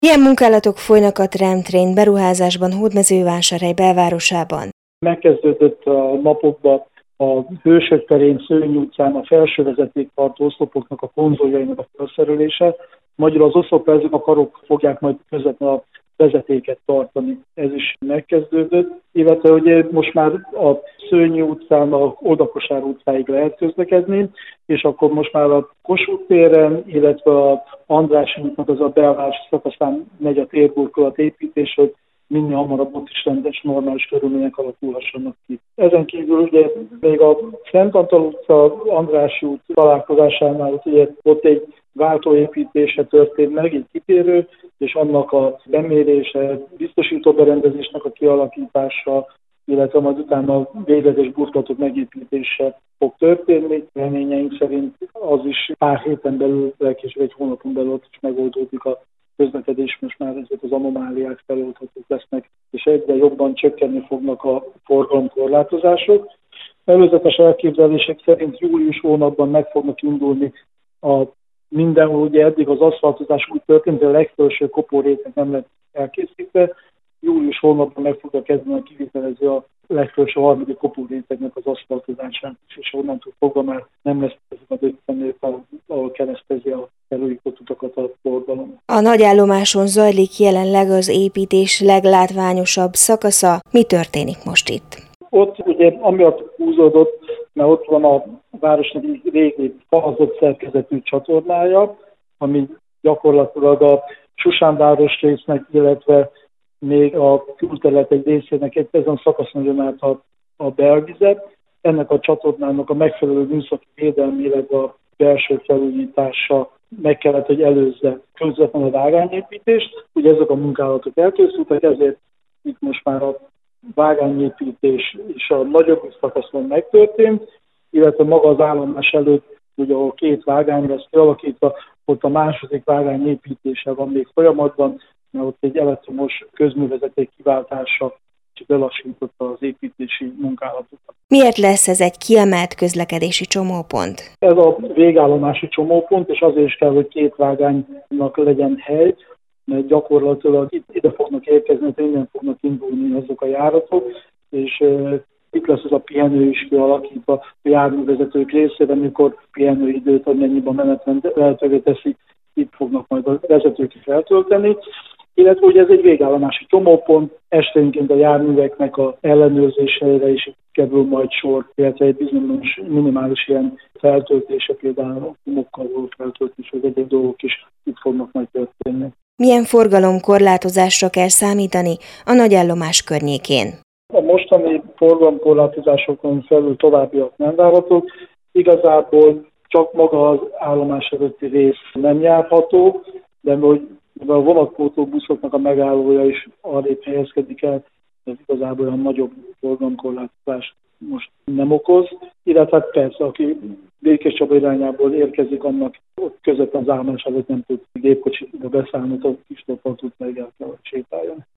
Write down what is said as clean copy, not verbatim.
Milyen munkálatok folynak a Tramtrain beruházásban Hódmezővásárhely belvárosában? Megkezdődött a napokban a Hősök terén, Szőnyi utcán a felső vezetéktartó oszlopoknak a konzoljainak a felszerelése. Magyarul az oszlopvezetők, a karok fogják majd közvetlenül a vezetéket tartani. Ez is megkezdődött, illetve ugye most már a Szőnyi utcán a Oldakosár utcáig lehet közlekedni, és akkor most már a Kossuth téren, illetve a Andrássy útnak az a belvárosi szakaszán megy a térburkolat építés, hogy minél hamarabb ott is rendes, normális körülmények alakulhassanak ki. Ezen kívül ugye még a Szent Antal utca, Andrássy út találkozásánál ott egy váltóépítése történt meg, egy kitérő, és annak a bemérése, biztosítóberendezésnek a kialakítása, illetve majd utána a végletes burkolatok megépítése fog történni. Reményeink szerint az is pár héten belül, legkésőbb egy hónapon belül ott is megoldódik a közlekedés, most már ezek az anomáliák feloldhatók lesznek, és egyre jobban csökkenni fognak a forgalomkorlátozások. Előzetes elképzelések szerint július hónapban meg fognak indulni mindenhol, ugye eddig az aszfaltozás úgy történt, de a legfelső kopóréteg nem lett elkészítve. Július hónapban meg fogja kezdeni kivitelezni a legfelső harmadik kopórétegnek az aszfaltozását, és onnantól fogva már nem lesz ezek az 50 méter, ahol keresztezi a felújított utakat a forgalom. A nagyállomáson zajlik jelenleg az építés leglátványosabb szakasza. Mi történik most itt? Ott ugye amiatt húzódott, mert ott van a városnak egy régi falazott szerkezetű csatornája, ami gyakorlatilag a Susán résznek, illetve még a külterület egy részének ezen a szakaszon jön át a belvizet. Ennek a csatornának a megfelelő műszaki védelmi, illetve a belső felújítása meg kellett, hogy előzze közvetlenül a vágányépítést. Ugye ezek a munkálatok elkészültek, ezért itt most már a vágányépítés és a nagyobb szakaszon megtörtént, illetve maga az állomás előtt, ugye ahol 2 vágány lesz kialakítva, ott a második vágány építése van még folyamatban, mert ott egy elektromos közművezeték kiváltása és belassította az építési munkálatokat. Miért lesz ez egy kiemelt közlekedési csomópont? Ez a végállomási csomópont, és azért is kell, hogy 2 vágánynak legyen hely, mert gyakorlatilag ide fognak érkezni, innen fognak indulni azok a járatok, és itt lesz az a pihenő is kialakítva a járművezetők részére, amikor pihenőidőt, amennyiben menetrend lehetővé teszik, itt fognak majd a vezetők is eltölteni. Illetve ugye ez egy végállomási csomópont, esténként a járműveknek a ellenőrzésére is kerül majd sor, illetve egy bizonyos minimális ilyen feltöltése, például a kumokkal való feltöltés, vagy egyéb dolgok is itt fognak majd történni. Milyen forgalomkorlátozásra kell számítani a nagyállomás környékén? A mostani forgalomkorlátozásokon felül továbbiak nem várhatók. Igazából csak maga az állomás előtti rész nem járható, de hogy a vonatpótló buszoknak a megállója is arrébb helyezkedik el, ez igazából olyan nagyobb forgalomkorlátozást most nem okoz. Illetve persze, aki Békéscsaba irányából érkezik, annak ott közvetlen az állomás előtt nem tud gépkocsiba beszállni, a kis tud meg el kell, hogy sétáljon.